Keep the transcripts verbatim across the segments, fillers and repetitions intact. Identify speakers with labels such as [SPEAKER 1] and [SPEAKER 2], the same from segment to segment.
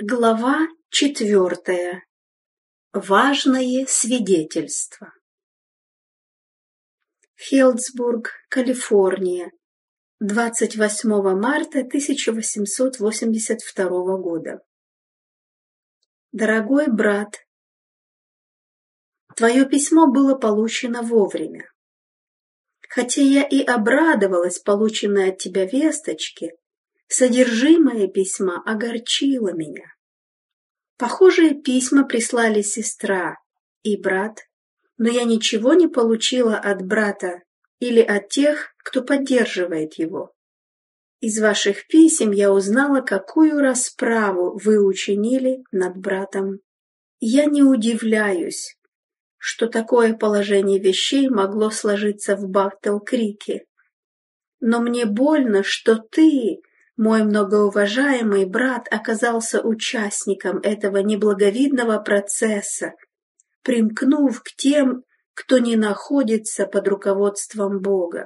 [SPEAKER 1] Глава четвертая. Важное свидетельство. Хелдсбург, Калифорния, двадцать восьмого марта тысяча восемьсот восемьдесят второго года. Дорогой брат, твое письмо было получено вовремя. Хотя я и обрадовалась полученной от тебя весточке, содержимое письма огорчило меня. Похожие письма прислали сестра и брат, но я ничего не получила от брата или от тех, кто поддерживает его. Из ваших писем я узнала, какую расправу вы учинили над братом. Я не удивляюсь, что такое положение вещей могло сложиться в Баттл-Крике. Но мне больно, что ты, мой многоуважаемый брат, оказался участником этого неблаговидного процесса, примкнув к тем, кто не находится под руководством Бога.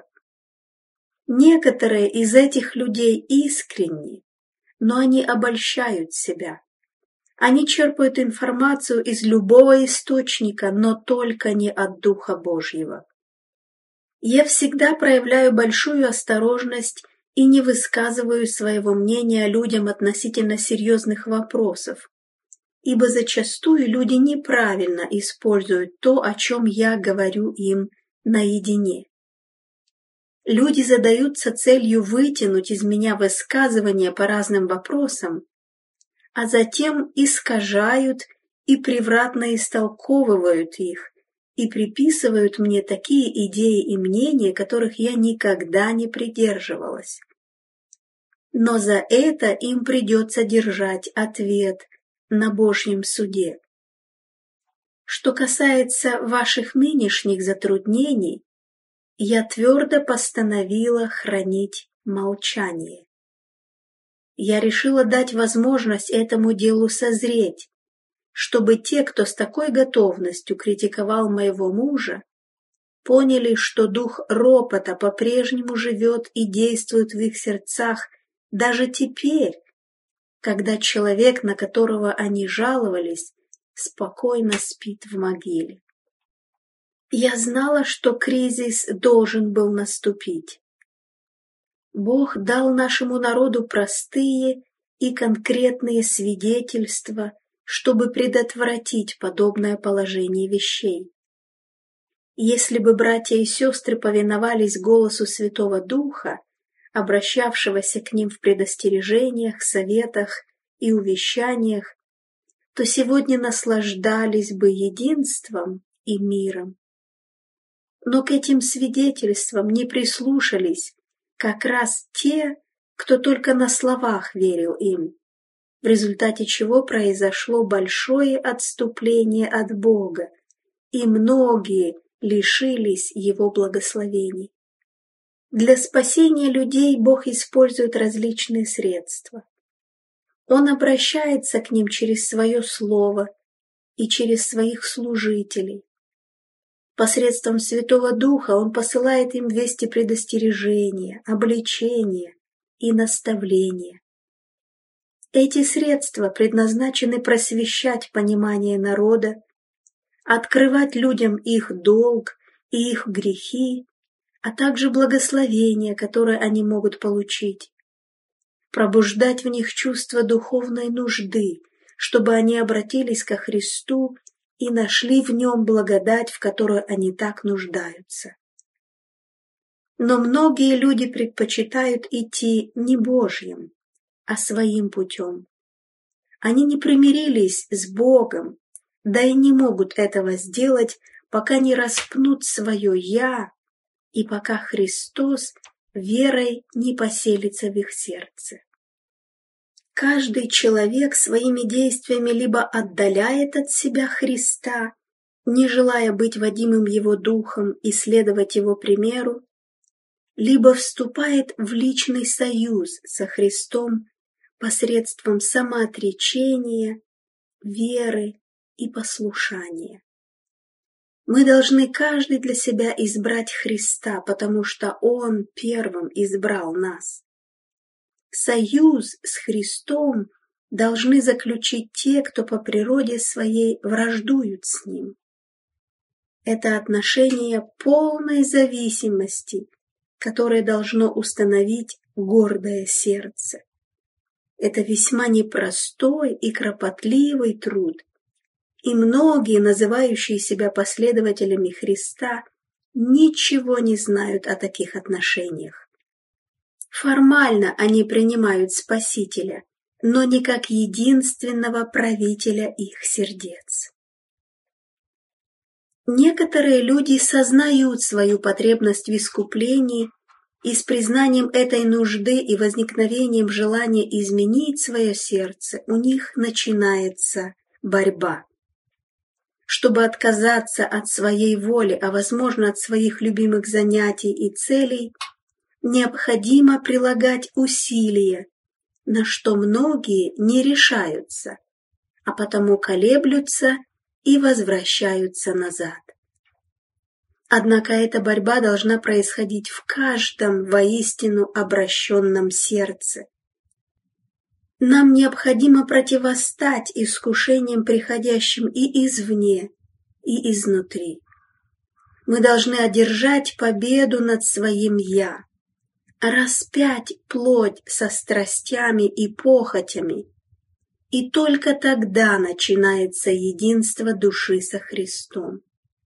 [SPEAKER 1] Некоторые из этих людей искренни, но они обольщают себя. Они черпают информацию из любого источника, но только не от Духа Божьего. Я всегда проявляю большую осторожность и не высказываю своего мнения людям относительно серьезных вопросов, ибо зачастую люди неправильно используют то, о чем я говорю им наедине. Люди задаются целью вытянуть из меня высказывания по разным вопросам, а затем искажают и превратно истолковывают их и приписывают мне такие идеи и мнения, которых я никогда не придерживалась. Но за это им придется держать ответ на Божьем суде. Что касается ваших нынешних затруднений, я твердо постановила хранить молчание. Я решила дать возможность этому делу созреть, чтобы те, кто с такой готовностью критиковал моего мужа, поняли, что дух ропота по-прежнему живет и действует в их сердцах даже теперь, когда человек, на которого они жаловались, спокойно спит в могиле. Я знала, что кризис должен был наступить. Бог дал нашему народу простые и конкретные свидетельства, чтобы предотвратить подобное положение вещей. Если бы братья и сестры повиновались голосу Святого Духа, обращавшегося к ним в предостережениях, советах и увещаниях, то сегодня наслаждались бы единством и миром. Но к этим свидетельствам не прислушались как раз те, кто только на словах верил им, в результате чего произошло большое отступление от Бога, и многие лишились Его благословений. Для спасения людей Бог использует различные средства. Он обращается к ним через свое слово и через своих служителей. Посредством Святого Духа Он посылает им вести предостережения, обличения и наставления. Эти средства предназначены просвещать понимание народа, открывать людям их долг и их грехи, а также благословения, которые они могут получить, пробуждать в них чувство духовной нужды, чтобы они обратились ко Христу и нашли в Нем благодать, в которой они так нуждаются. Но многие люди предпочитают идти не Божьим, а своим путем. Они не примирились с Богом, да и не могут этого сделать, пока не распнут свое «я» и пока Христос верой не поселится в их сердце. Каждый человек своими действиями либо отдаляет от себя Христа, не желая быть водимым Его Духом и следовать Его примеру, либо вступает в личный союз со Христом посредством самоотречения, веры и послушания. Мы должны каждый для себя избрать Христа, потому что Он первым избрал нас. Союз с Христом должны заключить те, кто по природе своей враждуют с ним. Это отношение полной зависимости, которое должно установить гордое сердце. Это весьма непростой и кропотливый труд, и многие, называющие себя последователями Христа, ничего не знают о таких отношениях. Формально они принимают Спасителя, но не как единственного правителя их сердец. Некоторые люди сознают свою потребность в искуплении, и с признанием этой нужды и возникновением желания изменить свое сердце у них начинается борьба. Чтобы отказаться от своей воли, а возможно от своих любимых занятий и целей, необходимо прилагать усилия, на что многие не решаются, а потому колеблются и возвращаются назад. Однако эта борьба должна происходить в каждом воистину обращенном сердце. Нам необходимо противостать искушениям, приходящим и извне, и изнутри. Мы должны одержать победу над своим «я», распять плоть со страстями и похотями, и только тогда начинается единство души со Христом.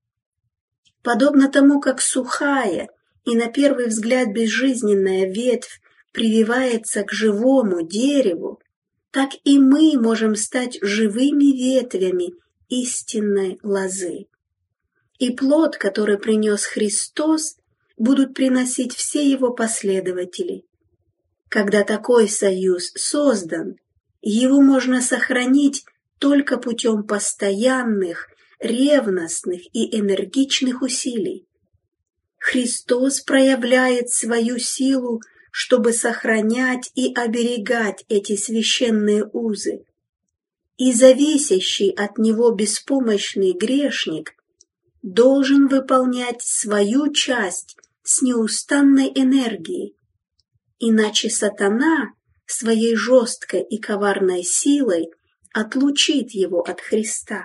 [SPEAKER 1] Подобно тому, как сухая и на первый взгляд безжизненная ветвь прививается к живому дереву, так и мы можем стать живыми ветвями истинной лозы. И плод, который принес Христос, будут приносить все его последователи. Когда такой союз создан, его можно сохранить только путем постоянных, ревностных и энергичных усилий. Христос проявляет свою силу, чтобы сохранять и оберегать эти священные узы, и зависящий от него беспомощный грешник должен выполнять свою часть с неустанной энергией, иначе сатана своей жесткой и коварной силой отлучит его от Христа.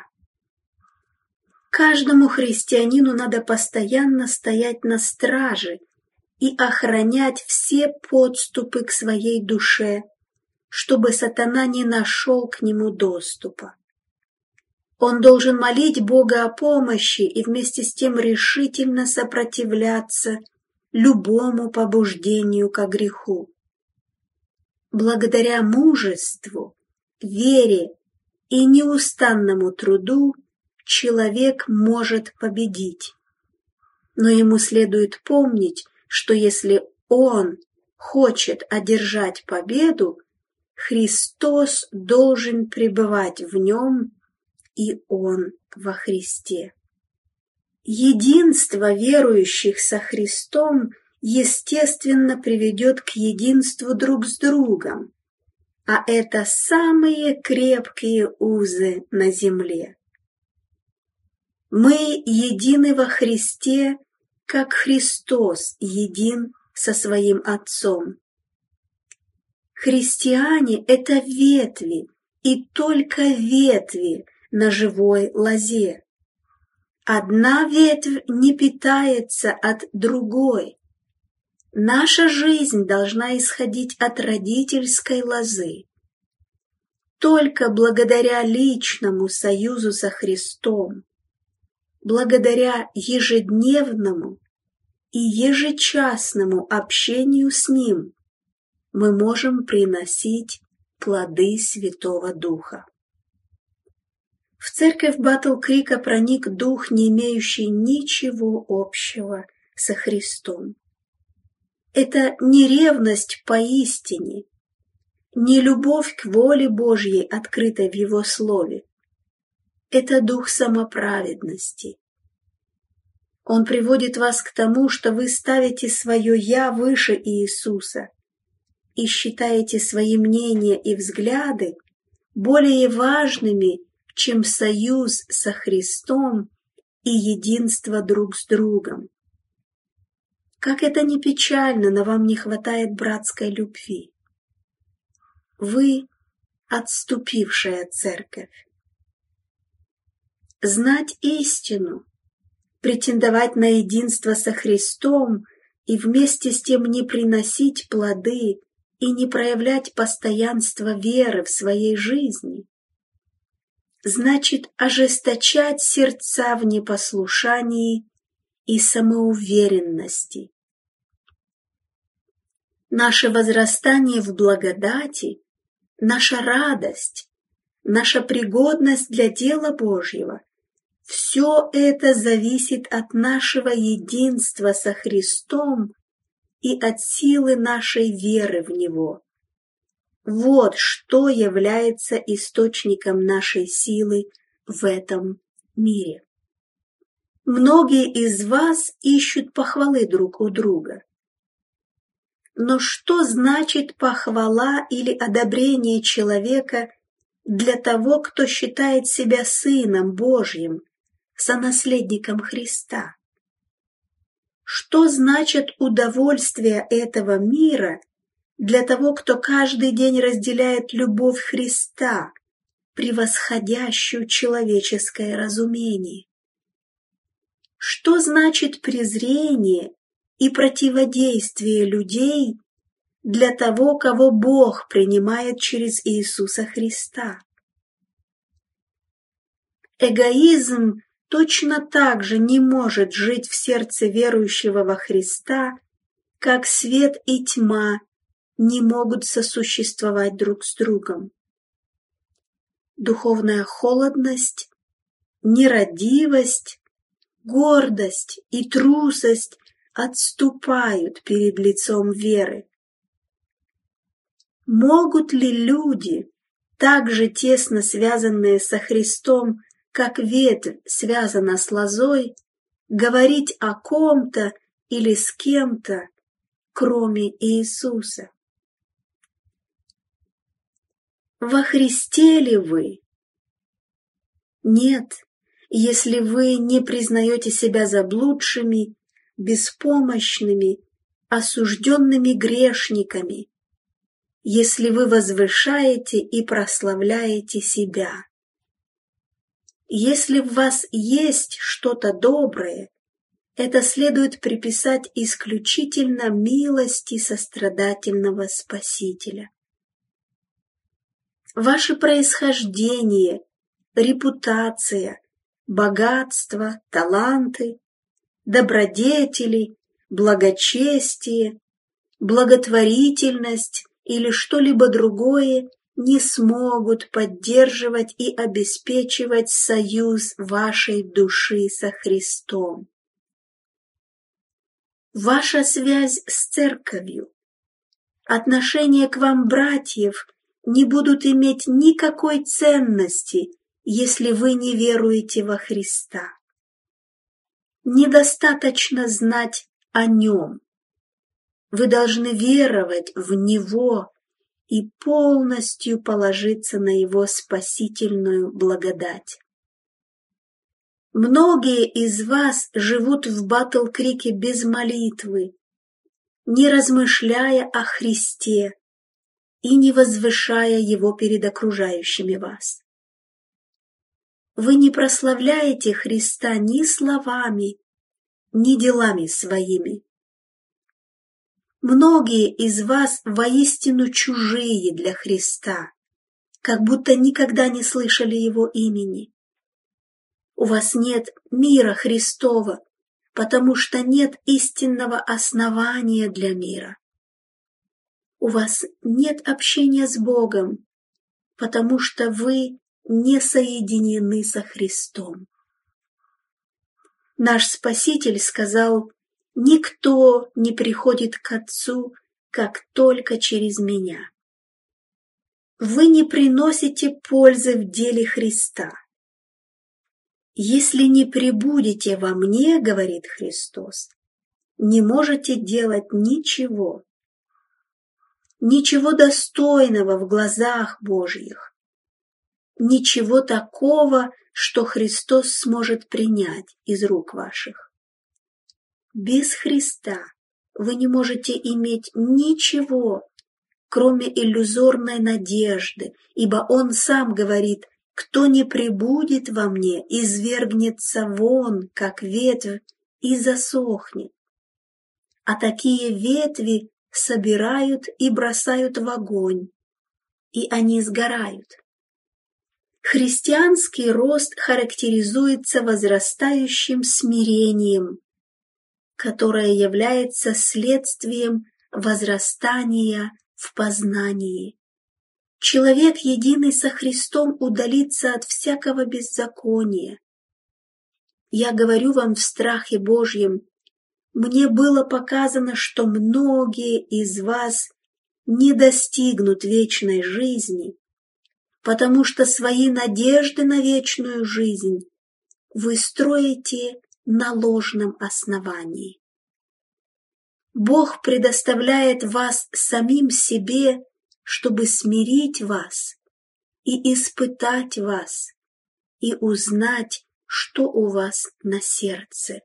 [SPEAKER 1] Каждому христианину надо постоянно стоять на страже и охранять все подступы к своей душе, чтобы сатана не нашел к нему доступа. Он должен молить Бога о помощи и вместе с тем решительно сопротивляться любому побуждению ко греху. Благодаря мужеству, вере и неустанному труду человек может победить. Но ему следует помнить, что если он хочет одержать победу, Христос должен пребывать в нем, и он во Христе. Единство верующих со Христом естественно приведет к единству друг с другом, а это самые крепкие узы на земле. Мы едины во Христе, как Христос един со своим Отцом. Христиане – это ветви, и только ветви на живой лозе. Одна ветвь не питается от другой. Наша жизнь должна исходить от родительской лозы. Только благодаря личному союзу со Христом, благодаря ежедневному и ежечасному общению с Ним мы можем приносить плоды Святого Духа. В церковь Батл-Крика проник дух, не имеющий ничего общего со Христом. Это не ревность поистине, не любовь к воле Божьей, открытой в Его Слове. Это дух самоправедности. Он приводит вас к тому, что вы ставите свое «я» выше Иисуса и считаете свои мнения и взгляды более важными, чем союз со Христом и единство друг с другом. Как это ни печально, но вам не хватает братской любви. Вы отступившая церковь. Знать истину, претендовать на единство со Христом и вместе с тем не приносить плоды и не проявлять постоянство веры в своей жизни, значит ожесточать сердца в непослушании и самоуверенности. Наше возрастание в благодати, наша радость, наша пригодность для дела Божьего – все это зависит от нашего единства со Христом и от силы нашей веры в Него. Вот что является источником нашей силы в этом мире. Многие из вас ищут похвалы друг у друга. Но что значит похвала или одобрение человека для того, кто считает себя Сыном Божьим, сонаследником Христа? Что значит удовольствие этого мира для того, кто каждый день разделяет любовь Христа, превосходящую человеческое разумение? Что значит презрение и противодействие людей для того, кого Бог принимает через Иисуса Христа? Эгоизм точно так же не может жить в сердце верующего во Христа, как свет и тьма не могут сосуществовать друг с другом. Духовная холодность, нерадивость, гордость и трусость отступают перед лицом веры. Могут ли люди, так же тесно связанные со Христом, как ветвь связана с лозой, говорить о ком-то или с кем-то, кроме Иисуса? Во Христе ли вы? Нет, если вы не признаете себя заблудшими, беспомощными, осужденными грешниками, если вы возвышаете и прославляете себя. Если в вас есть что-то доброе, это следует приписать исключительно милости сострадательного Спасителя. Ваше происхождение, репутация, богатство, таланты, добродетели, благочестие, благотворительность или что-либо другое не смогут поддерживать и обеспечивать союз вашей души со Христом. Ваша связь с Церковью, отношение к вам братьев не будут иметь никакой ценности, если вы не веруете во Христа. Недостаточно знать о Нем. Вы должны веровать в Него и полностью положиться на Его спасительную благодать. Многие из вас живут в Батл-Крике без молитвы, не размышляя о Христе и не возвышая Его перед окружающими вас. Вы не прославляете Христа ни словами, ни делами своими. Многие из вас воистину чужие для Христа, как будто никогда не слышали Его имени. У вас нет мира Христова, потому что нет истинного основания для мира. У вас нет общения с Богом, потому что вы не соединены со Христом. Наш Спаситель сказал: «Никто не приходит к Отцу, как только через Меня». Вы не приносите пользы в деле Христа. Если не пребудете во мне, говорит Христос, не можете делать ничего, ничего достойного в глазах Божьих, ничего такого, что Христос сможет принять из рук ваших. Без Христа вы не можете иметь ничего, кроме иллюзорной надежды, ибо Он сам говорит: «Кто не пребудет во мне, извергнется вон, как ветвь, и засохнет». А такие ветви собирают и бросают в огонь, и они сгорают. Христианский рост характеризуется возрастающим смирением, которое является следствием возрастания в познании. Человек, единый со Христом, удалится от всякого беззакония. Я говорю вам в страхе Божьем, мне было показано, что многие из вас не достигнут вечной жизни, потому что свои надежды на вечную жизнь вы строите на ложном основании. Бог предоставляет вас самим себе, чтобы смирить вас и испытать вас, и узнать, что у вас на сердце.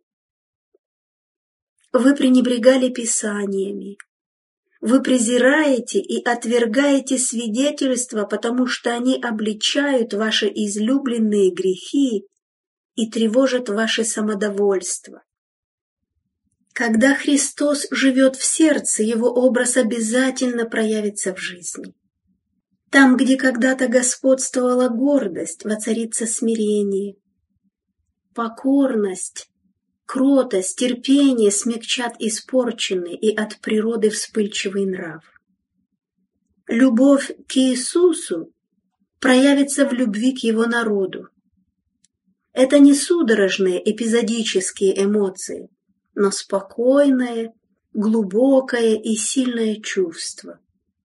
[SPEAKER 1] Вы пренебрегали Писаниями, вы презираете и отвергаете свидетельства, потому что они обличают ваши излюбленные грехи и тревожат ваше самодовольство. Когда Христос живет в сердце, Его образ обязательно проявится в жизни. Там, где когда-то господствовала гордость, воцарится смирение. Покорность, кротость, терпение смягчат испорченный и от природы вспыльчивый нрав. Любовь к Иисусу проявится в любви к Его народу. Это не судорожные эпизодические эмоции, но спокойное, глубокое и сильное чувство.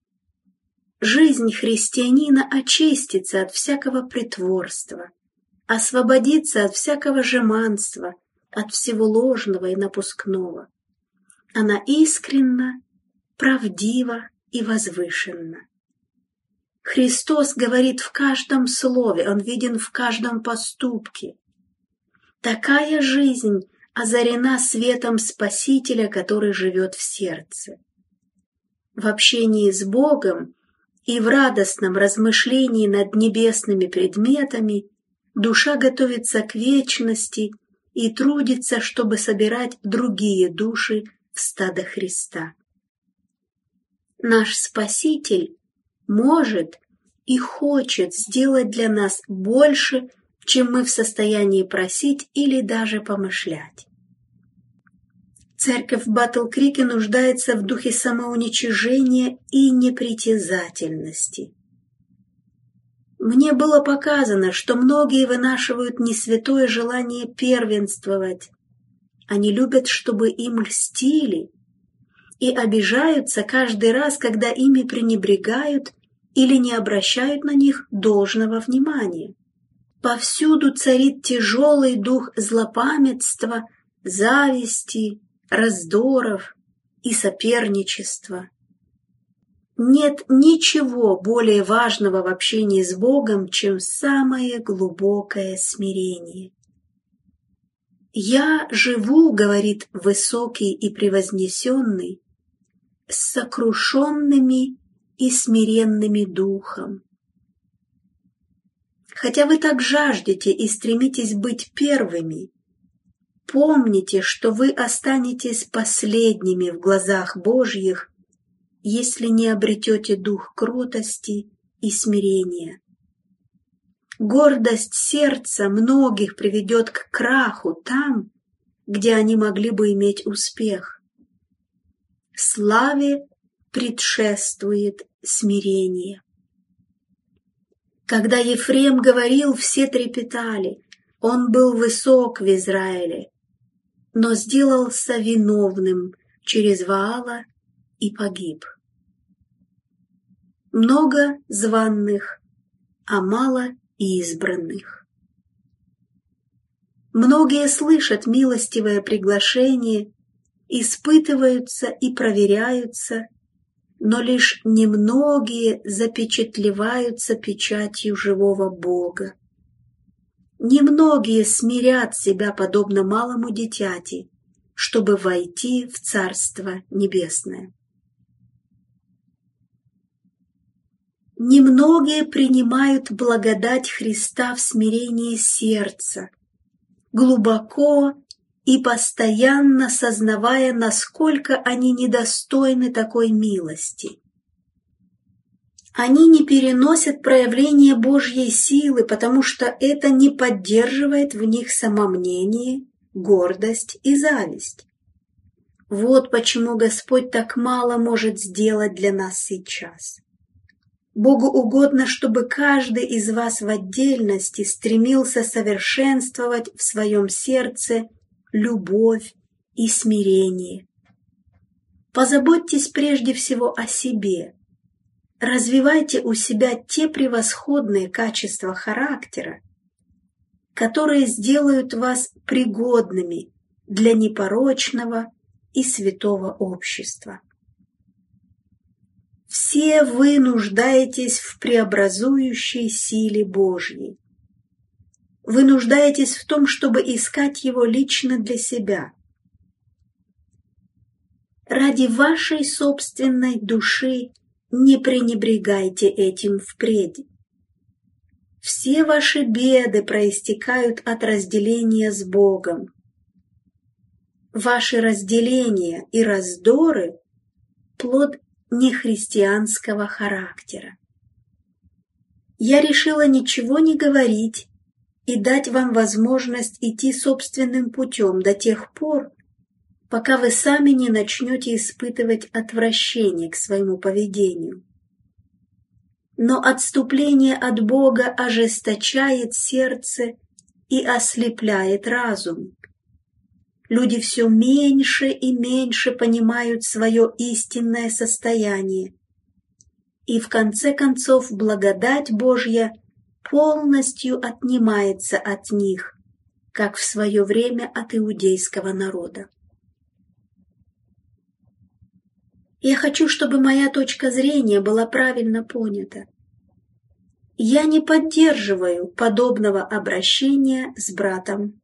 [SPEAKER 1] Жизнь христианина очистится от всякого притворства, освободится от всякого жеманства, от всего ложного и напускного. Она искренна, правдива и возвышенна. Христос говорит в каждом слове, Он виден в каждом поступке. Такая жизнь озарена светом Спасителя, который живет в сердце. В общении с Богом и в радостном размышлении над небесными предметами душа готовится к вечности и трудится, чтобы собирать другие души в стадо Христа. Наш Спаситель может и хочет сделать для нас больше, чем мы в состоянии просить или даже помышлять. Церковь в Батл-Крике нуждается в духе самоуничижения и непритязательности. Мне было показано, что многие вынашивают несвятое желание первенствовать. Они любят, чтобы им льстили, и обижаются каждый раз, когда ими пренебрегают или не обращают на них должного внимания. Повсюду царит тяжелый дух злопамятства, зависти, раздоров и соперничества. Нет ничего более важного в общении с Богом, чем самое глубокое смирение. «Я живу, — говорит высокий и превознесенный, — с сокрушенными и смиренными духом». Хотя вы так жаждете и стремитесь быть первыми, помните, что вы останетесь последними в глазах Божьих, если не обретете дух кротости и смирения. Гордость сердца многих приведет к краху там, где они могли бы иметь успех. Славе предшествует смирение. Когда Ефрем говорил, все трепетали, он был высок в Израиле, но сделался виновным через Ваала и погиб. Много званных, а мало избранных. Многие слышат милостивое приглашение, испытываются и проверяются, но лишь немногие запечатлеваются печатью живого Бога. Немногие смирят себя подобно малому дитяти, чтобы войти в Царство Небесное. Немногие принимают благодать Христа в смирении сердца, глубоко и постоянно сознавая, насколько они недостойны такой милости. Они не переносят проявления Божьей силы, потому что это не поддерживает в них самомнение, гордость и зависть. Вот почему Господь так мало может сделать для нас сейчас. Богу угодно, чтобы каждый из вас в отдельности стремился совершенствовать в своем сердце любовь и смирение. Позаботьтесь прежде всего о себе. Развивайте у себя те превосходные качества характера, которые сделают вас пригодными для непорочного и святого общества. Все вы нуждаетесь в преобразующей силе Божьей. Вы нуждаетесь в том, чтобы искать Его лично для себя. Ради вашей собственной души не пренебрегайте этим впредь. Все ваши беды проистекают от разделения с Богом. Ваши разделения и раздоры – плод нехристианского характера. Я решила ничего не говорить и дать вам возможность идти собственным путем до тех пор, пока вы сами не начнете испытывать отвращение к своему поведению. Но отступление от Бога ожесточает сердце и ослепляет разум. Люди все меньше и меньше понимают свое истинное состояние, и в конце концов благодать Божья полностью отнимается от них, как в свое время от иудейского народа. Я хочу, чтобы моя точка зрения была правильно понята. Я не поддерживаю подобного обращения с братом.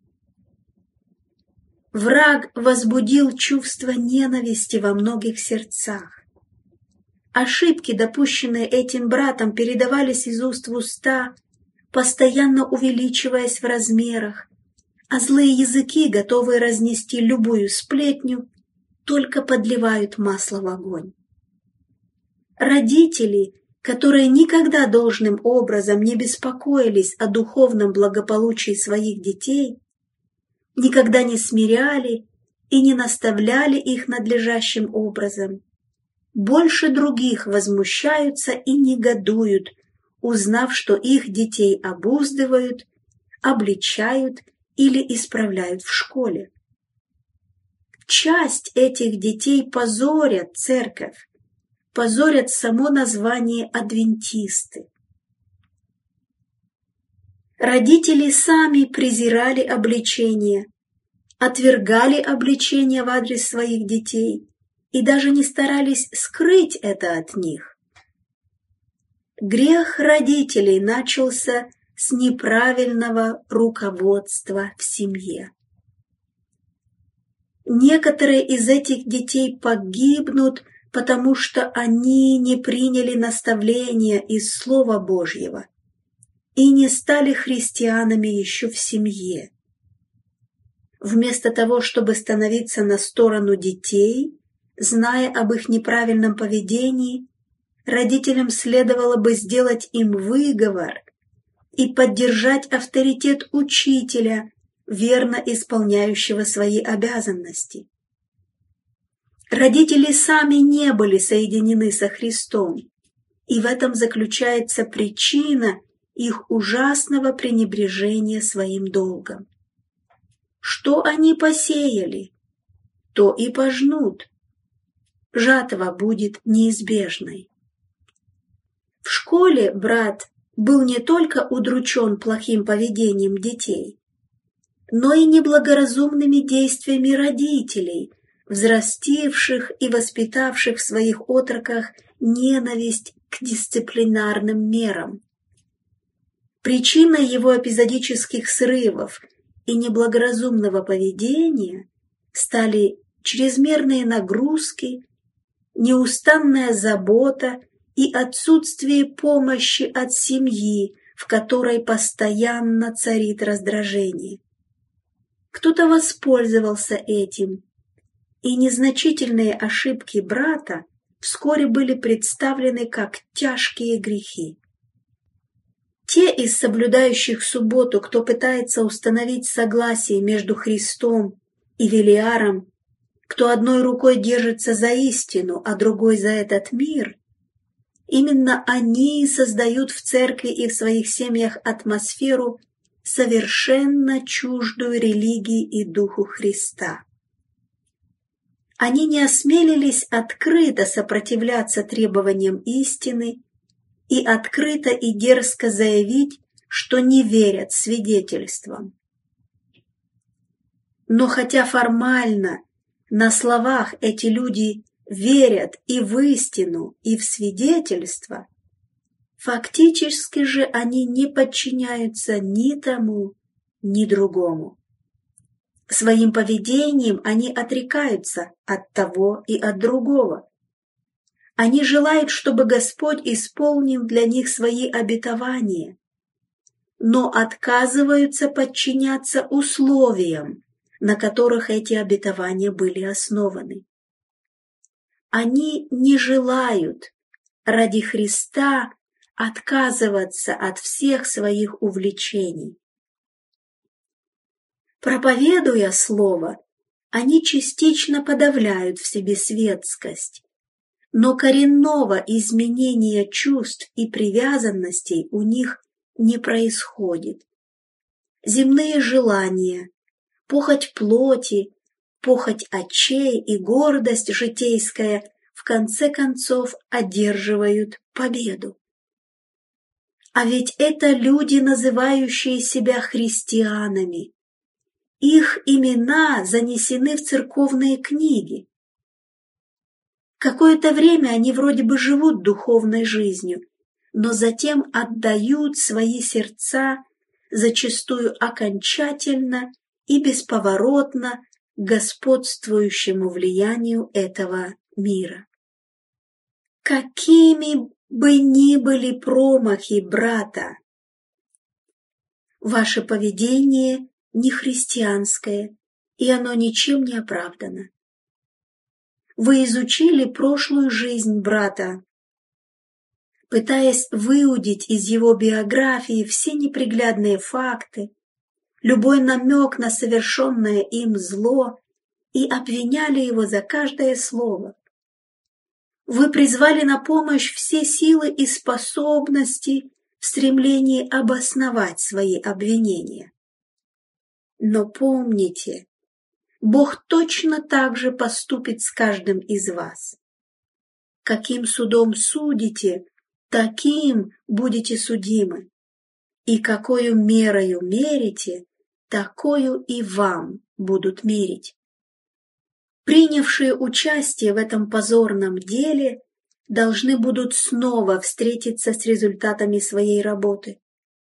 [SPEAKER 1] Враг возбудил чувство ненависти во многих сердцах. Ошибки, допущенные этим братом, передавались из уст в уста, постоянно увеличиваясь в размерах, а злые языки, готовые разнести любую сплетню, только подливают масло в огонь. Родители, которые никогда должным образом не беспокоились о духовном благополучии своих детей, никогда не смиряли и не наставляли их надлежащим образом, больше других возмущаются и негодуют, узнав, что их детей обуздывают, обличают или исправляют в школе. Часть этих детей позорят церковь, позорят само название адвентисты. Родители сами презирали обличения, отвергали обличения в адрес своих детей и даже не старались скрыть это от них. Грех родителей начался с неправильного руководства в семье. Некоторые из этих детей погибнут, потому что они не приняли наставления из Слова Божьего и не стали христианами еще в семье. Вместо того, чтобы становиться на сторону детей, зная об их неправильном поведении, родителям следовало бы сделать им выговор и поддержать авторитет учителя, верно исполняющего свои обязанности. Родители сами не были соединены со Христом, и в этом заключается причина их ужасного пренебрежения своим долгом. Что они посеяли, то и пожнут. Жатва будет неизбежной. В школе брат был не только удручен плохим поведением детей, но и неблагоразумными действиями родителей, взрастивших и воспитавших в своих отроках ненависть к дисциплинарным мерам. Причиной его эпизодических срывов и неблагоразумного поведения стали чрезмерные нагрузки, неустанная забота и отсутствие помощи от семьи, в которой постоянно царит раздражение. Кто-то воспользовался этим, и незначительные ошибки брата вскоре были представлены как тяжкие грехи. Те из соблюдающих субботу, кто пытается установить согласие между Христом и Велиаром, кто одной рукой держится за истину, а другой за этот мир, именно они создают в церкви и в своих семьях атмосферу, совершенно чуждую религии и духу Христа. Они не осмелились открыто сопротивляться требованиям истины и открыто и дерзко заявить, что не верят свидетельствам. Но хотя формально, на словах эти люди верят и в истину, и в свидетельство, фактически же они не подчиняются ни тому, ни другому. Своим поведением они отрекаются от того и от другого. Они желают, чтобы Господь исполнил для них свои обетования, но отказываются подчиняться условиям, на которых эти обетования были основаны. Они не желают ради Христа отказываться от всех своих увлечений. Проповедуя Слово, они частично подавляют в себе светскость, но коренного изменения чувств и привязанностей у них не происходит. Земные желания, похоть плоти, похоть очей и гордость житейская в конце концов одерживают победу. А ведь это люди, называющие себя христианами. Их имена занесены в церковные книги. Какое-то время они вроде бы живут духовной жизнью, но затем отдают свои сердца зачастую окончательно и бесповоротно господствующему влиянию этого мира. Какими бы ни были промахи брата, ваше поведение не христианское, и оно ничем не оправдано. Вы изучили прошлую жизнь брата, пытаясь выудить из его биографии все неприглядные факты, любой намек на совершенное им зло, и обвиняли его за каждое слово. Вы призвали на помощь все силы и способности в стремлении обосновать свои обвинения. Но помните, Бог точно так же поступит с каждым из вас. Каким судом судите, таким будете судимы, и какою мерою мерите, такою и вам будут мерить. Принявшие участие в этом позорном деле должны будут снова встретиться с результатами своей работы.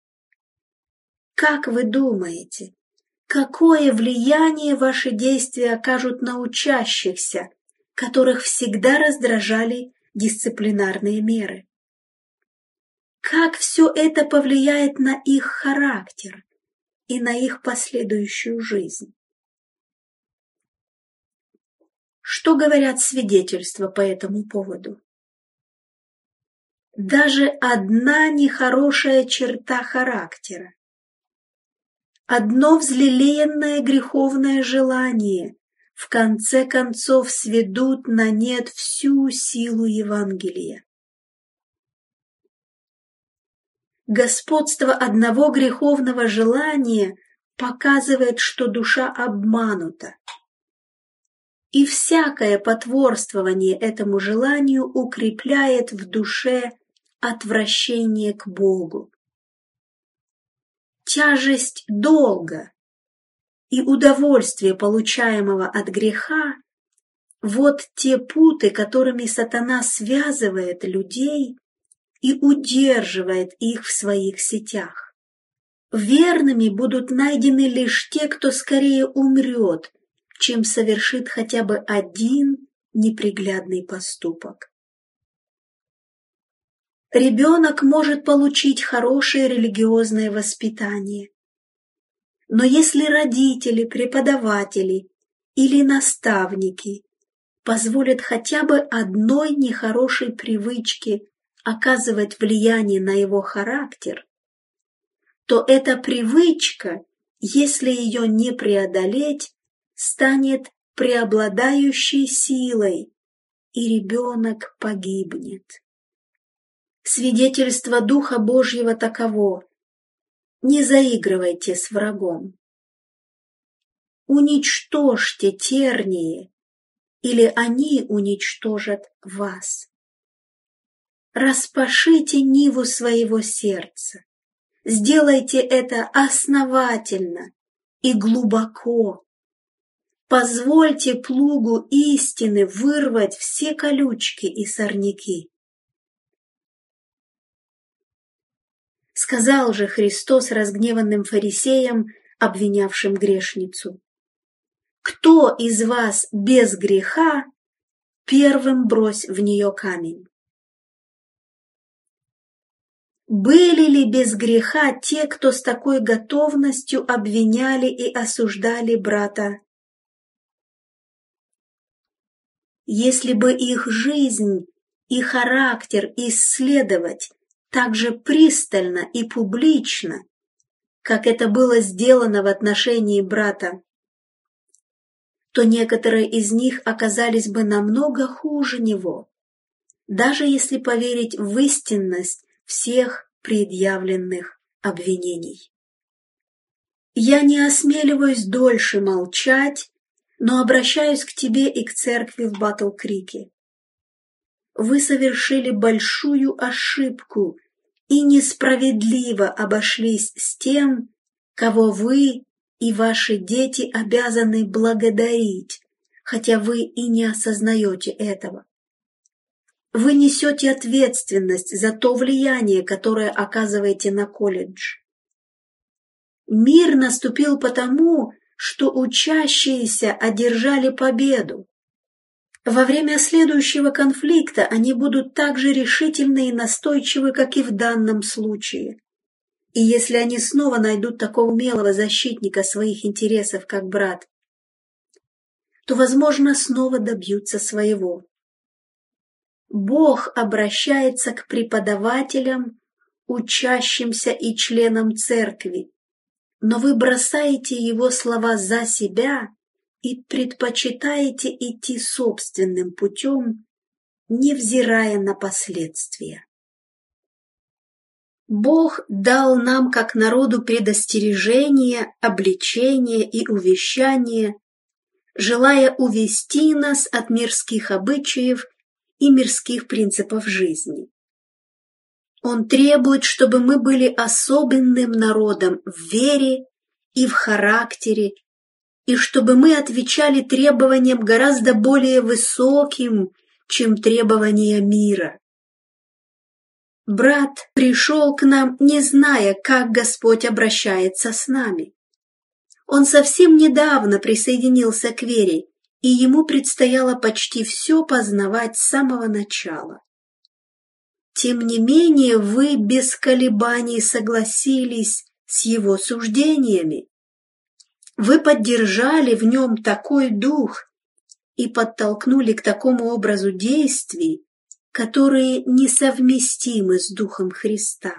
[SPEAKER 1] Как вы думаете, какое влияние ваши действия окажут на учащихся, которых всегда раздражали дисциплинарные меры? Как все это повлияет на их характер и на их последующую жизнь? Что говорят свидетельства по этому поводу? Даже одна нехорошая черта характера, одно взлелеянное греховное желание в конце концов сведут на нет всю силу Евангелия. Господство одного греховного желания показывает, что душа обманута, и всякое потворствование этому желанию укрепляет в душе отвращение к Богу. Тяжесть долга и удовольствие, получаемого от греха, вот те путы, которыми сатана связывает людей и удерживает их в своих сетях. Верными будут найдены лишь те, кто скорее умрет, чем совершит хотя бы один неприглядный поступок. Ребенок может получить хорошее религиозное воспитание. Но если родители, преподаватели или наставники позволят хотя бы одной нехорошей привычке оказывать влияние на его характер, то эта привычка, если ее не преодолеть, станет преобладающей силой, и ребенок погибнет. Свидетельство Духа Божьего таково: не заигрывайте с врагом. Уничтожьте тернии, или они уничтожат вас. Распашите ниву своего сердца. Сделайте это основательно и глубоко. Позвольте плугу истины вырвать все колючки и сорняки. Сказал же Христос разгневанным фарисеям, обвинявшим грешницу: «Кто из вас без греха, первым брось в нее камень». Были ли без греха те, кто с такой готовностью обвиняли и осуждали брата? Если бы их жизнь и характер исследовать так же пристально и публично, как это было сделано в отношении брата, то некоторые из них оказались бы намного хуже него, даже если поверить в истинность всех предъявленных обвинений. Я не осмеливаюсь дольше молчать, но обращаюсь к тебе и к церкви в Батл-Крике. Вы совершили большую ошибку и несправедливо обошлись с тем, кого вы и ваши дети обязаны благодарить, хотя вы и не осознаете этого. Вы несете ответственность за то влияние, которое оказываете на колледж. Мир наступил потому, что учащиеся одержали победу. Во время следующего конфликта они будут так же решительны и настойчивы, как и в данном случае. И если они снова найдут такого умелого защитника своих интересов, как брат, то, возможно, снова добьются своего. Бог обращается к преподавателям, учащимся и членам церкви, но вы бросаете его слова за себя и предпочитаете идти собственным путем, невзирая на последствия. Бог дал нам, как народу, предостережение, обличение и увещание, желая увести нас от мирских обычаев и мирских принципов жизни. Он требует, чтобы мы были особенным народом в вере и в характере, и чтобы мы отвечали требованиям гораздо более высоким, чем требования мира. Брат пришел к нам, не зная, как Господь обращается с нами. Он совсем недавно присоединился к вере, и ему предстояло почти все познавать с самого начала. Тем не менее, вы без колебаний согласились с его суждениями. Вы поддержали в нем такой дух и подтолкнули к такому образу действий, которые несовместимы с Духом Христа.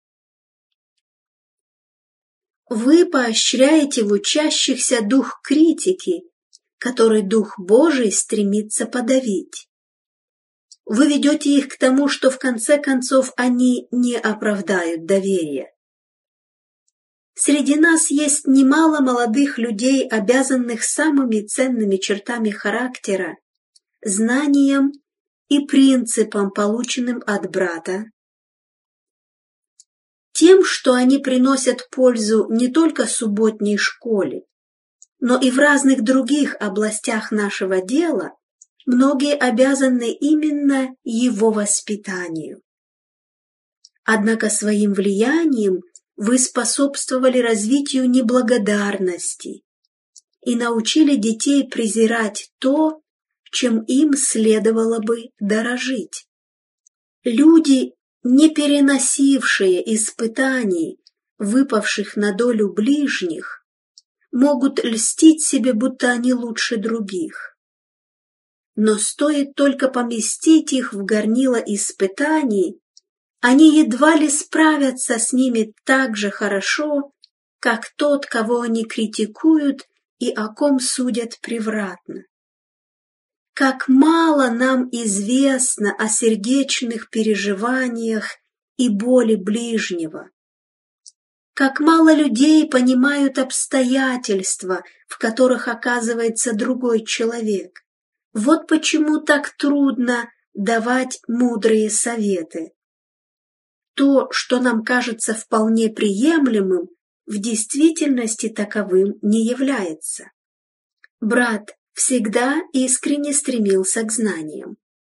[SPEAKER 1] Вы поощряете в учащихся дух критики, который Дух Божий стремится подавить. Вы ведете их к тому, что в конце концов они не оправдают доверия. Среди нас есть немало молодых людей, обязанных самыми ценными чертами характера, знанием и принципам, полученным от брата, тем, что они приносят пользу не только субботней школе, но и в разных других областях нашего дела, многие обязаны именно его воспитанию. Однако своим влиянием вы способствовали развитию неблагодарности и научили детей презирать то, чем им следовало бы дорожить. Люди, не переносившие испытаний, выпавших на долю ближних, могут льстить себе, будто они лучше других. Но стоит только поместить их в горнило испытаний, они едва ли справятся с ними так же хорошо, как тот, кого они критикуют и о ком судят превратно. Как мало нам известно о сердечных переживаниях и боли ближнего. Как мало людей понимают обстоятельства, в которых оказывается другой человек. Вот почему так трудно давать мудрые советы. То, что нам кажется вполне приемлемым, в действительности таковым не является. Брат всегда искренне стремился к знаниям.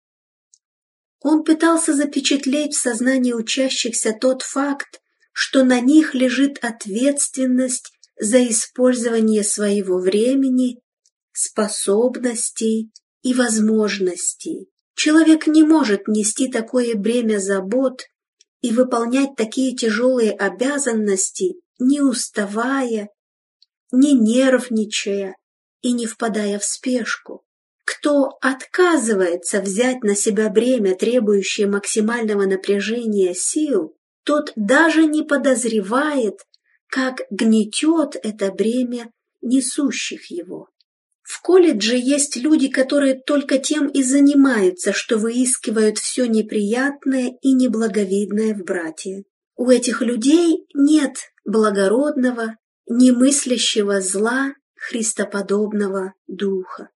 [SPEAKER 1] Он пытался запечатлеть в сознании учащихся тот факт, что на них лежит ответственность за использование своего времени, способностей и возможностей. Человек не может нести такое бремя забот и выполнять такие тяжелые обязанности, не уставая, не нервничая и не впадая в спешку. Кто отказывается взять на себя бремя, требующее максимального напряжения сил, тот даже не подозревает, как гнетет это бремя несущих его. В колледже есть люди, которые только тем и занимаются, что выискивают все неприятное и неблаговидное в брате. У этих людей нет благородного, немыслящего зла, христоподобного духа.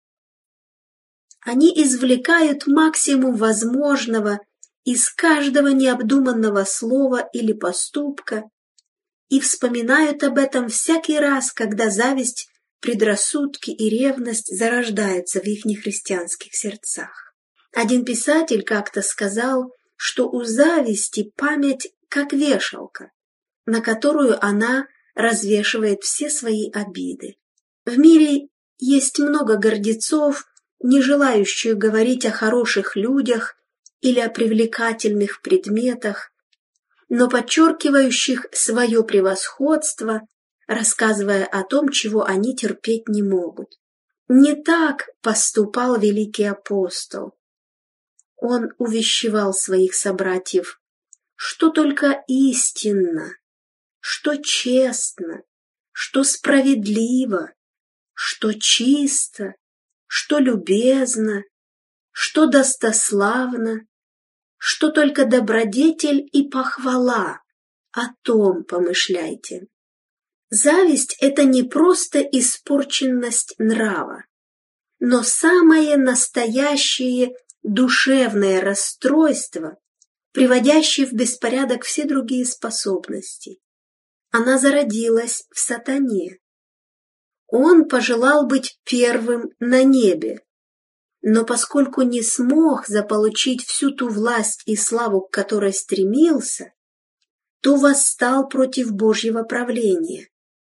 [SPEAKER 1] Они извлекают максимум возможного из каждого необдуманного слова или поступка и вспоминают об этом всякий раз, когда зависть, предрассудки и ревность зарождаются в их нехристианских сердцах. Один писатель как-то сказал, что у зависти память как вешалка, на которую она развешивает все свои обиды. В мире есть много гордецов, не желающих говорить о хороших людях или о привлекательных предметах, но подчеркивающих свое превосходство, рассказывая о том, чего они терпеть не могут. Не так поступал великий апостол. Он увещевал своих собратьев, что только истинно, что честно, что справедливо, что чисто, что любезно, что достославно, что только добродетель и похвала, о том помышляйте. Зависть – это не просто испорченность нрава, но самое настоящее душевное расстройство, приводящее в беспорядок все другие способности. Она зародилась в сатане. Он пожелал быть первым на небе, но поскольку не смог заполучить всю ту власть и славу, к которой стремился, то восстал против Божьего правления.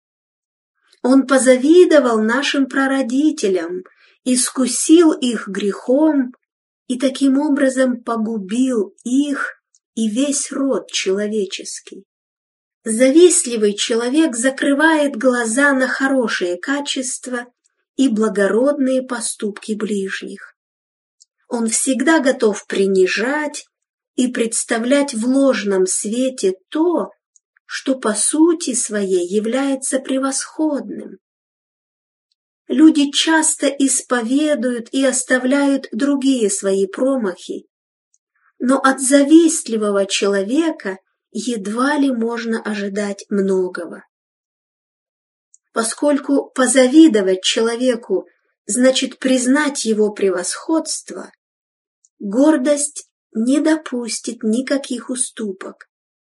[SPEAKER 1] Он позавидовал нашим прародителям, искусил их грехом и таким образом погубил их и весь род человеческий. Завистливый человек закрывает глаза на хорошие качества и благородные поступки ближних. Он всегда готов принижать и представлять в ложном свете то, что по сути своей является превосходным. Люди часто исповедуют и оставляют другие свои промахи, но от завистливого человека едва ли можно ожидать многого. Поскольку позавидовать человеку значит признать его превосходство, гордость не допустит никаких уступок.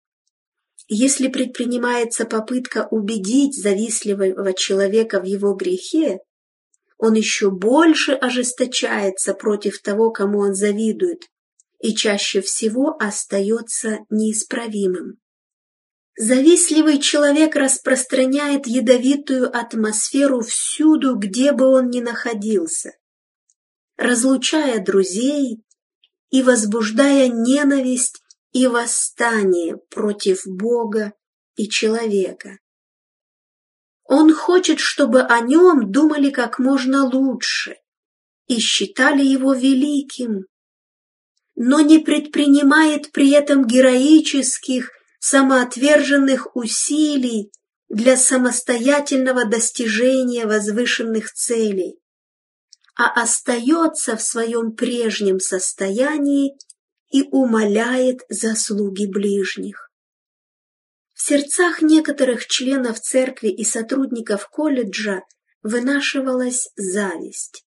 [SPEAKER 1] Если предпринимается попытка убедить завистливого человека в его грехе, он еще больше ожесточается против того, кому он завидует, и чаще всего остается неисправимым. Завистливый человек распространяет ядовитую атмосферу всюду, где бы он ни находился, разлучая друзей и возбуждая ненависть и восстание против Бога и человека. Он хочет, чтобы о нем думали как можно лучше и считали его великим, но не предпринимает при этом героических, самоотверженных усилий для самостоятельного достижения возвышенных целей, а остается в своем прежнем состоянии и умаляет заслуги ближних. В сердцах некоторых членов церкви и сотрудников колледжа вынашивалась зависть.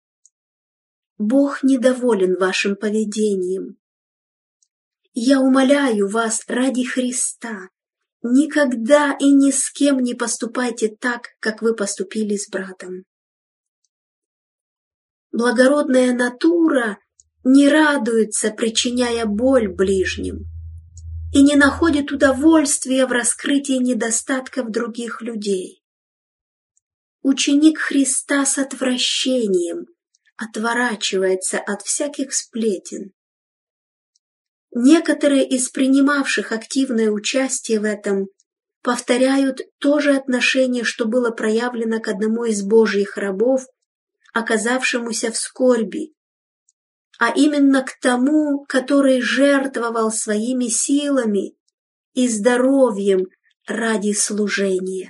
[SPEAKER 1] Бог недоволен вашим поведением. Я умоляю вас ради Христа, никогда и ни с кем не поступайте так, как вы поступили с братом. Благородная натура не радуется, причиняя боль ближним, и не находит удовольствия в раскрытии недостатков других людей. Ученик Христа с отвращением отворачивается от всяких сплетен. Некоторые из принимавших активное участие в этом повторяют то же отношение, что было проявлено к одному из Божьих рабов, оказавшемуся в скорби, а именно к тому, который жертвовал своими силами и здоровьем ради служения.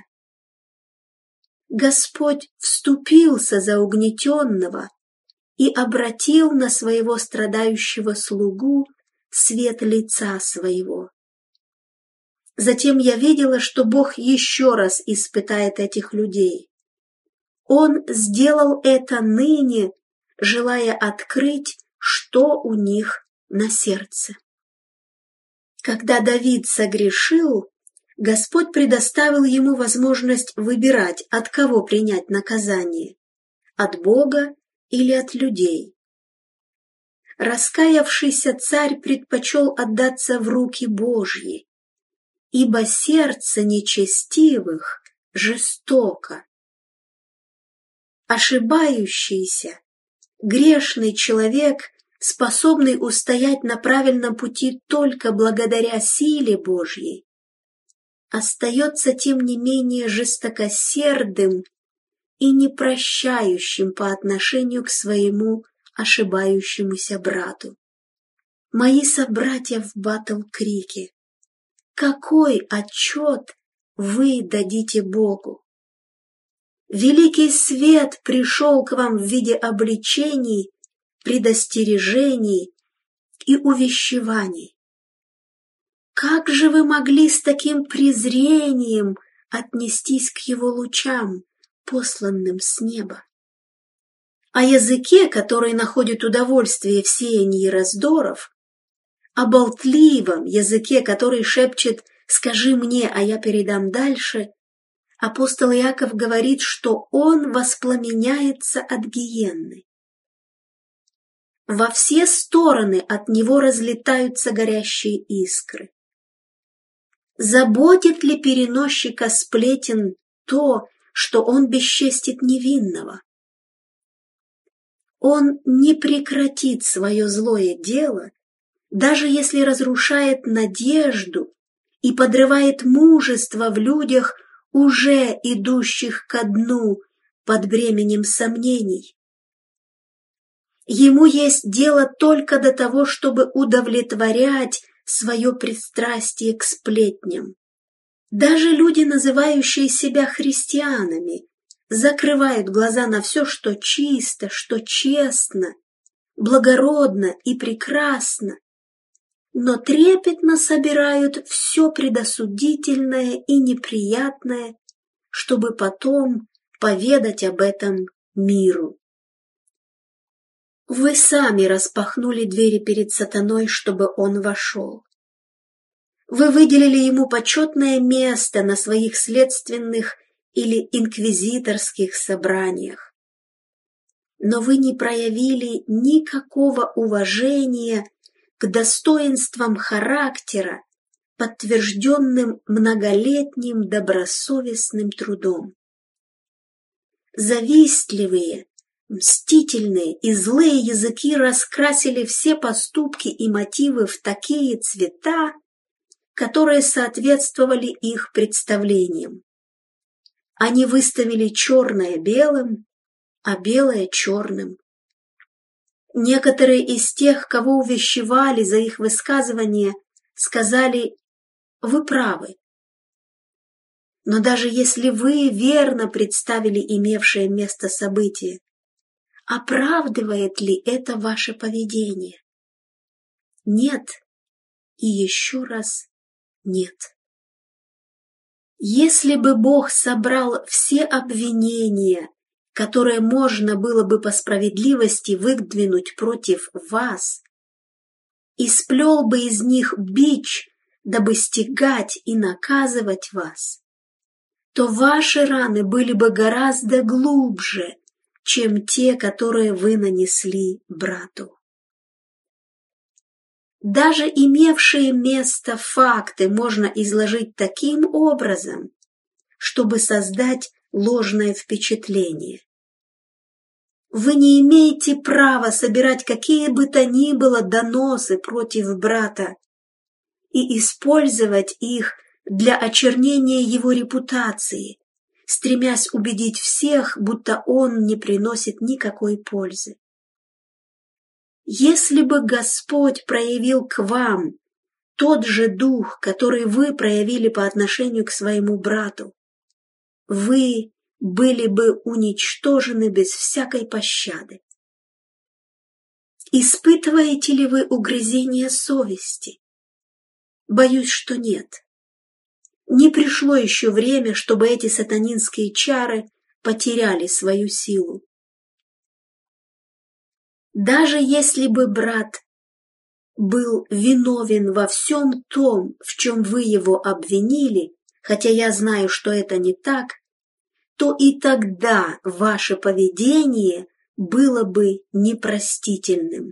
[SPEAKER 1] Господь вступился за угнетенного и обратил на своего страдающего слугу свет лица своего. Затем я видела, что Бог еще раз испытает этих людей. Он сделал это ныне, желая открыть, что у них на сердце. Когда Давид согрешил, Господь предоставил ему возможность выбирать, от кого принять наказание – от Бога или от людей. Раскаявшийся царь предпочел отдаться в руки Божьи, ибо сердце нечестивых жестоко. Ошибающийся, грешный человек, способный устоять на правильном пути только благодаря силе Божьей, остается тем не менее жестокосердым и непрощающим по отношению к своему ошибающемуся брату. Мои собратья в батл-крике, какой отчет вы дадите Богу? Великий свет пришел к вам в виде обличений, предостережений и увещеваний. Как же вы могли с таким презрением отнестись к его лучам, посланным с неба? О языке, который находит удовольствие в сеянии раздоров, о болтливом языке, который шепчет «скажи мне, а я передам дальше», апостол Иаков говорит, что он воспламеняется от гиенны. Во все стороны от него разлетаются горящие искры. Заботит ли переносчика сплетен то, что он бесчестит невинного? Он не прекратит свое злое дело, даже если разрушает надежду и подрывает мужество в людях, уже идущих ко дну под бременем сомнений. Ему есть дело только до того, чтобы удовлетворять свое пристрастие к сплетням. Даже люди, называющие себя христианами, закрывают глаза на все, что чисто, что честно, благородно и прекрасно, но трепетно собирают все предосудительное и неприятное, чтобы потом поведать об этом миру. Вы сами распахнули двери перед сатаной, чтобы он вошел. Вы выделили ему почетное место на своих следственных или инквизиторских собраниях. Но вы не проявили никакого уважения к достоинствам характера, подтвержденным многолетним добросовестным трудом. Завистливые, Мстительные и злые языки раскрасили все поступки и мотивы в такие цвета, которые соответствовали их представлениям. Они выставили черное белым, а белое черным. Некоторые из тех, кого увещевали за их высказывания, сказали: «Вы правы». Но даже если вы верно представили имевшее место событие, оправдывает ли это ваше поведение? Нет и еще раз нет. Если бы Бог собрал все обвинения, которые можно было бы по справедливости выдвинуть против вас, и сплел бы из них бич, дабы стягать и наказывать вас, то ваши раны были бы гораздо глубже, чем те, которые вы нанесли брату. Даже имевшие место факты можно изложить таким образом, чтобы создать ложное впечатление. Вы не имеете права собирать какие бы то ни было доносы против брата и использовать их для очернения его репутации, стремясь убедить всех, будто он не приносит никакой пользы. Если бы Господь проявил к вам тот же дух, который вы проявили по отношению к своему брату, вы были бы уничтожены без всякой пощады. Испытываете ли вы угрызение совести? Боюсь, что нет. Не пришло еще время, чтобы эти сатанинские чары потеряли свою силу. Даже если бы брат был виновен во всем том, в чем вы его обвинили, хотя я знаю, что это не так, то и тогда ваше поведение было бы непростительным.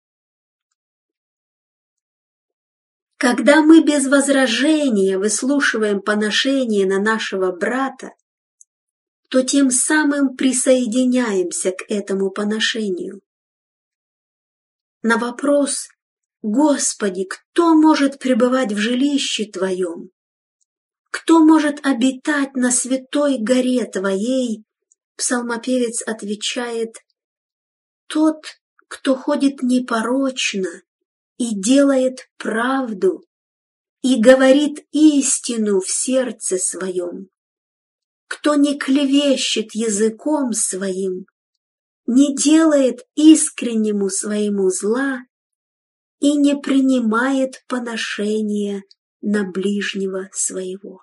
[SPEAKER 1] Когда мы без возражения выслушиваем поношение на нашего брата, то тем самым присоединяемся к этому поношению. На вопрос: «Господи, кто может пребывать в жилище Твоем? Кто может обитать на святой горе Твоей?» Псалмопевец отвечает: «Тот, кто ходит непорочно и делает правду, и говорит истину в сердце своем, кто не клевещет языком своим, не делает искреннему своему зла и не принимает поношения на ближнего своего».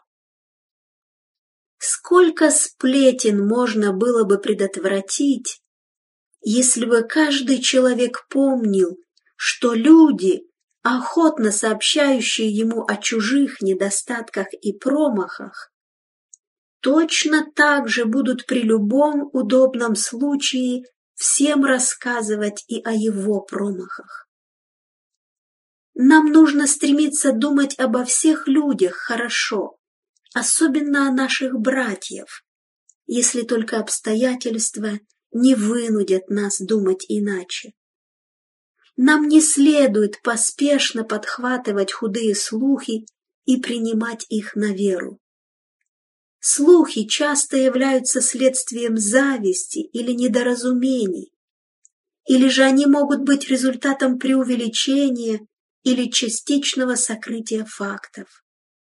[SPEAKER 1] Сколько сплетен можно было бы предотвратить, если бы каждый человек помнил, что люди, охотно сообщающие ему о чужих недостатках и промахах, точно так же будут при любом удобном случае всем рассказывать и о его промахах. Нам нужно стремиться думать обо всех людях хорошо, особенно о наших братьев, если только обстоятельства не вынудят нас думать иначе. Нам не следует поспешно подхватывать худые слухи и принимать их на веру. Слухи часто являются следствием зависти или недоразумений, или же они могут быть результатом преувеличения или частичного сокрытия фактов.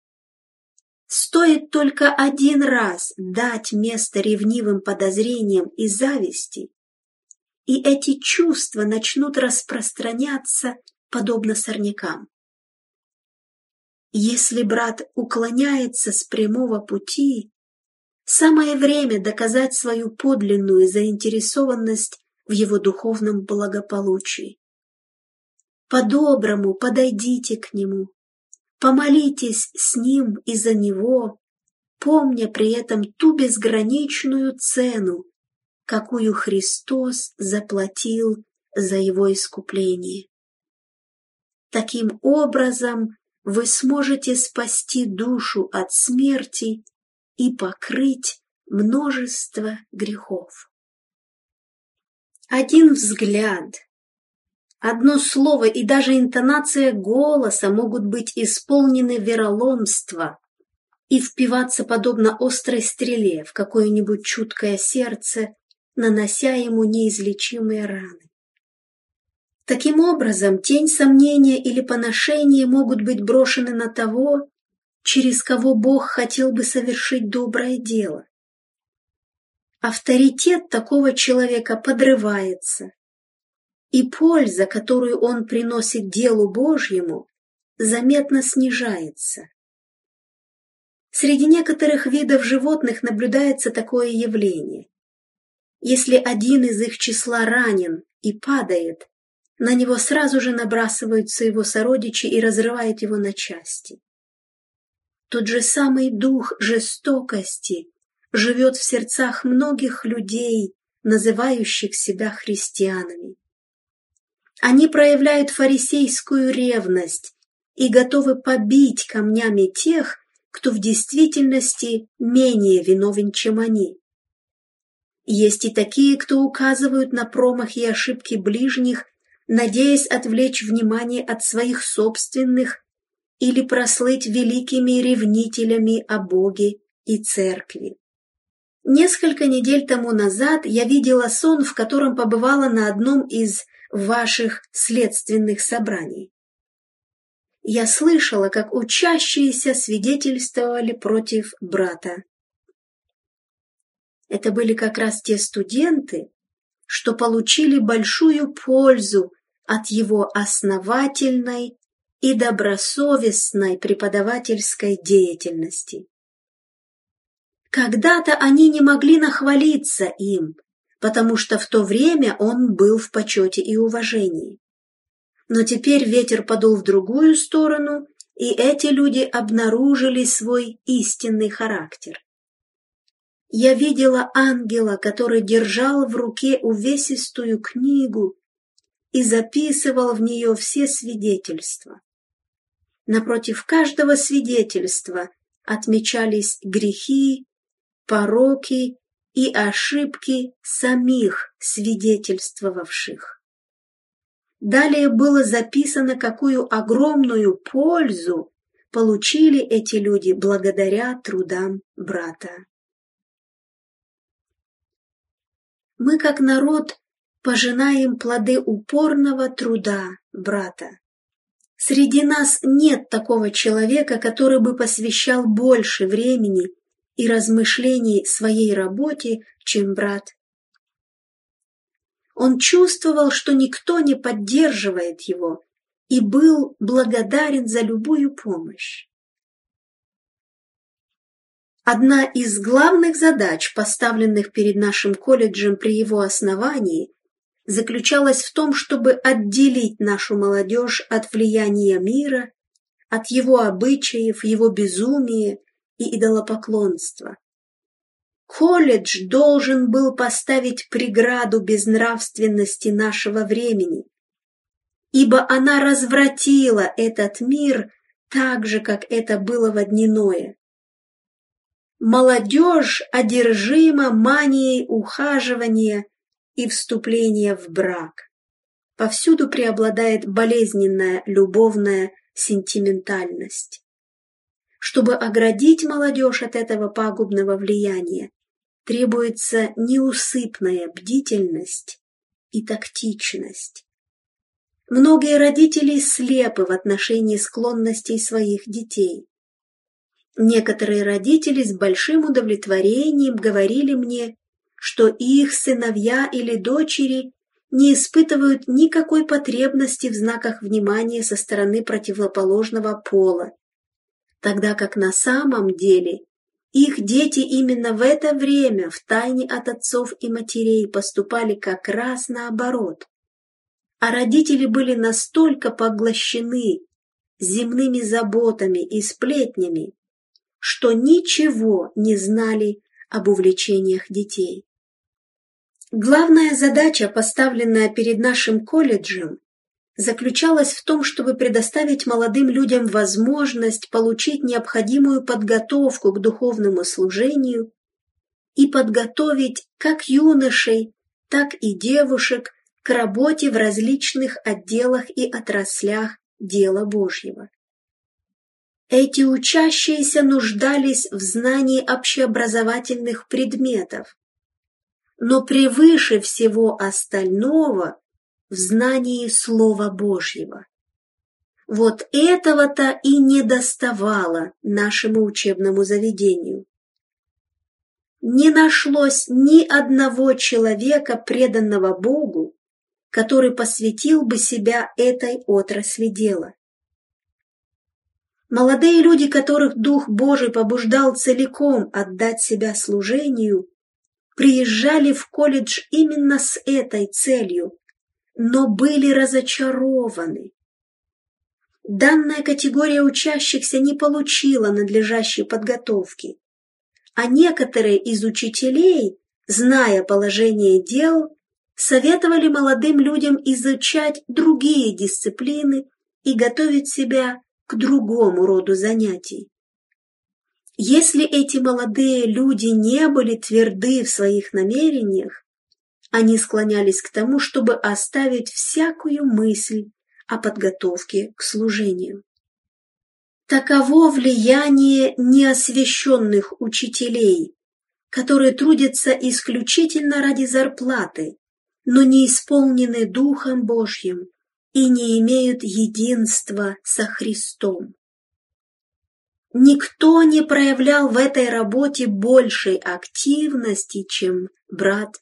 [SPEAKER 1] Стоит только один раз дать место ревнивым подозрениям и зависти, и эти чувства начнут распространяться подобно сорнякам. Если брат уклоняется с прямого пути, самое время доказать свою подлинную заинтересованность в его духовном благополучии. По-доброму подойдите к нему, помолитесь с ним и за него, помня при этом ту безграничную цену, какую Христос заплатил за его искупление. Таким образом, вы сможете спасти душу от смерти и покрыть множество грехов. Один взгляд, одно слово и даже интонация голоса могут быть исполнены вероломства и впиваться подобно острой стреле в какое-нибудь чуткое сердце, нанося ему неизлечимые раны. Таким образом, тень сомнения или поношения могут быть брошены на того, через кого Бог хотел бы совершить доброе дело. Авторитет такого человека подрывается, и польза, которую он приносит делу Божьему, заметно снижается. Среди некоторых видов животных наблюдается такое явление. Если один из их числа ранен и падает, на него сразу же набрасываются его сородичи и разрывают его на части. Тот же самый дух жестокости живет в сердцах многих людей, называющих себя христианами. Они проявляют фарисейскую ревность и готовы побить камнями тех, кто в действительности менее виновен, чем они. Есть и такие, кто указывают на промахи и ошибки ближних, надеясь отвлечь внимание от своих собственных или прослыть великими ревнителями о Боге и Церкви. Несколько недель тому назад я видела сон, в котором побывала на одном из ваших следственных собраний. Я слышала, как учащиеся свидетельствовали против брата. Это были как раз те студенты, что получили большую пользу от его основательной и добросовестной преподавательской деятельности. Когда-то они не могли нахвалиться им, потому что в то время он был в почете и уважении. Но теперь ветер подул в другую сторону, и эти люди обнаружили свой истинный характер. Я видела ангела, который держал в руке увесистую книгу и записывал в нее все свидетельства. Напротив каждого свидетельства отмечались грехи, пороки и ошибки самих свидетельствовавших. Далее было записано, какую огромную пользу получили эти люди благодаря трудам брата. Мы, как народ, пожинаем плоды упорного труда брата. Среди нас нет такого человека, который бы посвящал больше времени и размышлений своей работе, чем брат. Он чувствовал, что никто не поддерживает его, и был благодарен за любую помощь. Одна из главных задач, поставленных перед нашим колледжем при его основании, заключалась в том, чтобы отделить нашу молодежь от влияния мира, от его обычаев, его безумия и идолопоклонства. Колледж должен был поставить преграду безнравственности нашего времени, ибо она развратила этот мир так же, как это было во дни Ноя. Молодежь одержима манией ухаживания и вступления в брак. Повсюду преобладает болезненная любовная сентиментальность. Чтобы оградить молодежь от этого пагубного влияния, требуется неусыпная бдительность и тактичность. Многие родители слепы в отношении склонностей своих детей. Некоторые родители с большим удовлетворением говорили мне, что их сыновья или дочери не испытывают никакой потребности в знаках внимания со стороны противоположного пола, тогда как на самом деле их дети именно в это время втайне от отцов и матерей поступали как раз наоборот, а родители были настолько поглощены земными заботами и сплетнями, что ничего не знали об увлечениях детей. Главная задача, поставленная перед нашим колледжем, заключалась в том, чтобы предоставить молодым людям возможность получить необходимую подготовку к духовному служению и подготовить как юношей, так и девушек к работе в различных отделах и отраслях дела Божьего. Эти учащиеся нуждались в знании общеобразовательных предметов, но превыше всего остального в знании Слова Божьего. Вот этого-то и недоставало нашему учебному заведению. Не нашлось ни одного человека, преданного Богу, который посвятил бы себя этой отрасли дела. Молодые люди, которых Дух Божий побуждал целиком отдать себя служению, приезжали в колледж именно с этой целью, но были разочарованы. Данная категория учащихся не получила надлежащей подготовки, а некоторые из учителей, зная положение дел, советовали молодым людям изучать другие дисциплины и готовить себя к другому роду занятий. Если эти молодые люди не были тверды в своих намерениях, они склонялись к тому, чтобы оставить всякую мысль о подготовке к служению. Таково влияние неосвященных учителей, которые трудятся исключительно ради зарплаты, но не исполнены Духом Божьим и не имеют единства со Христом. Никто не проявлял в этой работе большей активности, чем брат.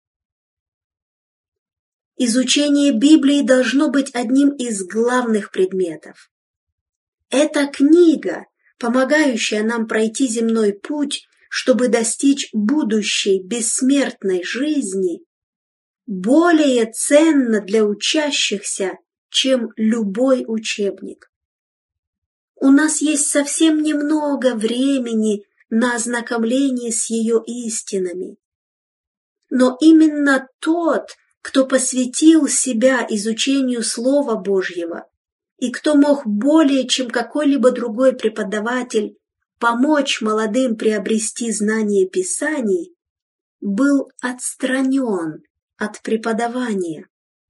[SPEAKER 1] Изучение Библии должно быть одним из главных предметов. Эта книга, помогающая нам пройти земной путь, чтобы достичь будущей бессмертной жизни, более ценна для учащихся, чем любой учебник. У нас есть совсем немного времени на ознакомление с ее истинами. Но именно тот, кто посвятил себя изучению Слова Божьего, и кто мог более, чем какой-либо другой преподаватель, помочь молодым приобрести знание Писаний, был отстранен от преподавания.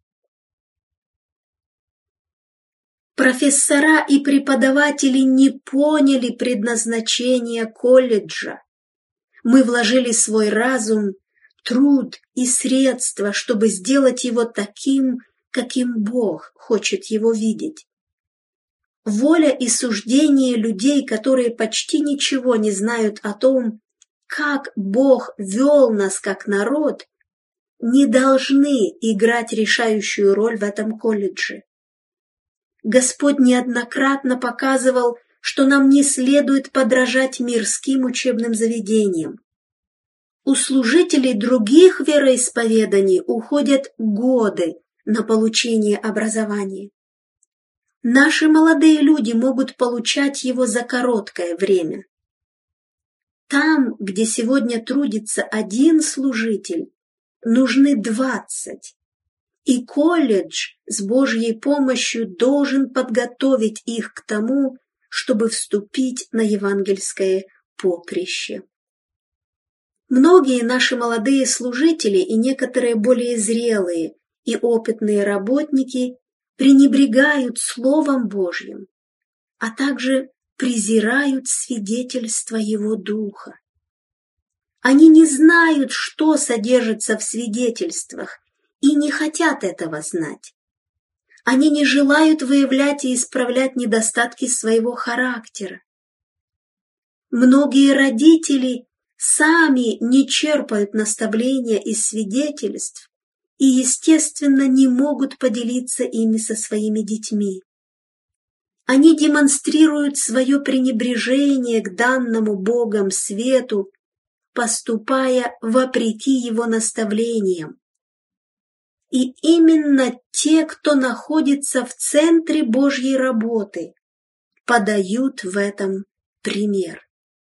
[SPEAKER 1] Профессора и преподаватели не поняли предназначения колледжа. Мы вложили свой разум, труд и средства, чтобы сделать его таким, каким Бог хочет его видеть. Воля и суждение людей, которые почти ничего не знают о том, как Бог вел нас как народ, не должны играть решающую роль в этом колледже. Господь неоднократно показывал, что нам не следует подражать мирским учебным заведениям. У служителей других вероисповеданий уходят годы на получение образования. Наши молодые люди могут получать его за короткое время. Там, где сегодня трудится один служитель, нужны двадцать. И колледж с Божьей помощью должен подготовить их к тому, чтобы вступить на евангельское поприще. Многие наши молодые служители и некоторые более зрелые и опытные работники пренебрегают Словом Божьим, а также презирают свидетельство Его Духа. Они не знают, что содержится в свидетельствах, и не хотят этого знать. Они не желают выявлять и исправлять недостатки своего характера. Многие родители сами не черпают наставления из свидетельств и, естественно, не могут поделиться ими со своими детьми. Они демонстрируют свое пренебрежение к данному Богом свету, поступая вопреки Его наставлениям. И именно те, кто находится в центре Божьей работы, подают в этом пример.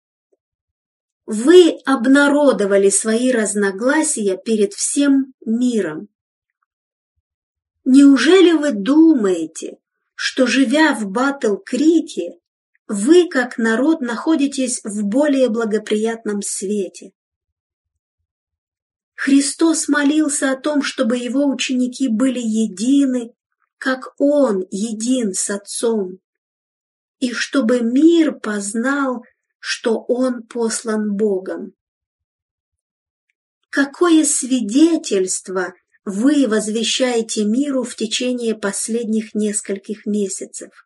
[SPEAKER 1] Вы обнародовали свои разногласия перед всем миром. Неужели вы думаете, что, живя в Батл-Крике, вы, как народ, находитесь в более благоприятном свете? Христос молился о том, чтобы его ученики были едины, как Он един с Отцом, и чтобы мир познал, что Он послан Богом. Какое свидетельство вы возвещаете миру в течение последних нескольких месяцев?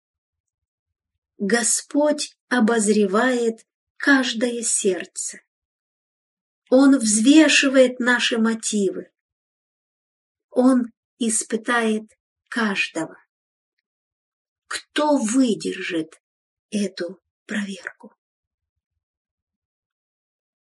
[SPEAKER 1] Господь обозревает каждое сердце. Он взвешивает наши мотивы. Он испытает каждого. Кто выдержит эту проверку?